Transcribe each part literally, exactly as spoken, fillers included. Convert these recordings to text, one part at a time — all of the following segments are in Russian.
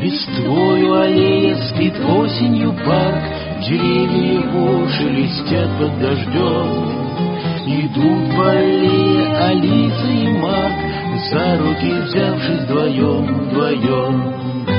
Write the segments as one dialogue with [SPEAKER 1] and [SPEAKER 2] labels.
[SPEAKER 1] Листвою аллея спит осенью парк, деревья его шелестят под дождем. Идут по аллее Алиса и Марк, за руки взявшись вдвоем, вдвоем.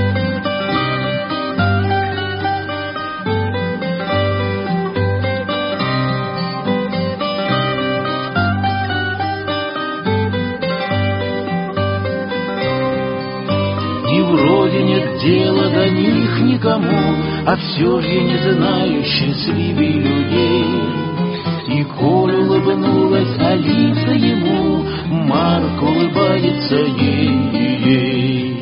[SPEAKER 1] И вроде нет дела до них никому, а все же я не знаю счастливее людей. И коль улыбнулась Алиса ему, Марк улыбается ей.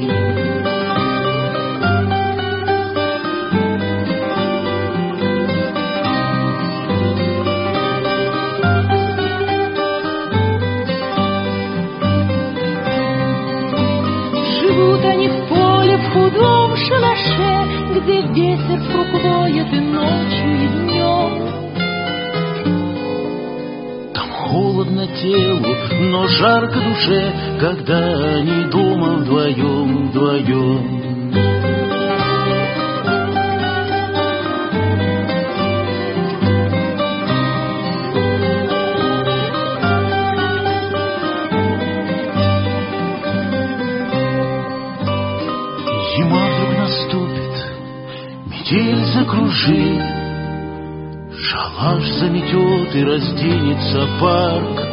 [SPEAKER 2] Живут они в поле, в худом шалаше, где ветер вокруг воет и ночью, и днем.
[SPEAKER 1] Холодно телу, но жарко душе, когда они дома вдвоем, вдвоем. Зима вдруг наступит, метель закружит, шалаш заметет и разденется парк.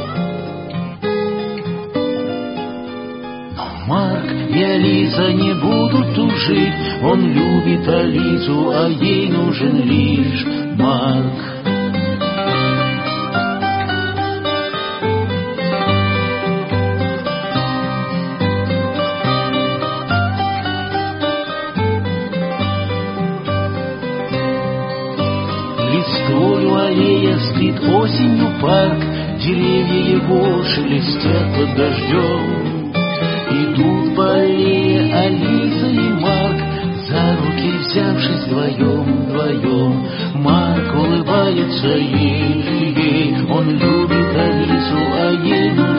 [SPEAKER 1] Но Марк и Алиса не будут тужить, он любит Алису, а ей нужен лишь Марк. Листвою аллея спит осенью парк, деревья его шелестят под дождем. Идут по аллее Алиса и Марк, за руки взявшись вдвоем, вдвоем. Марк улыбается ей, ей, он любит Алису, а ей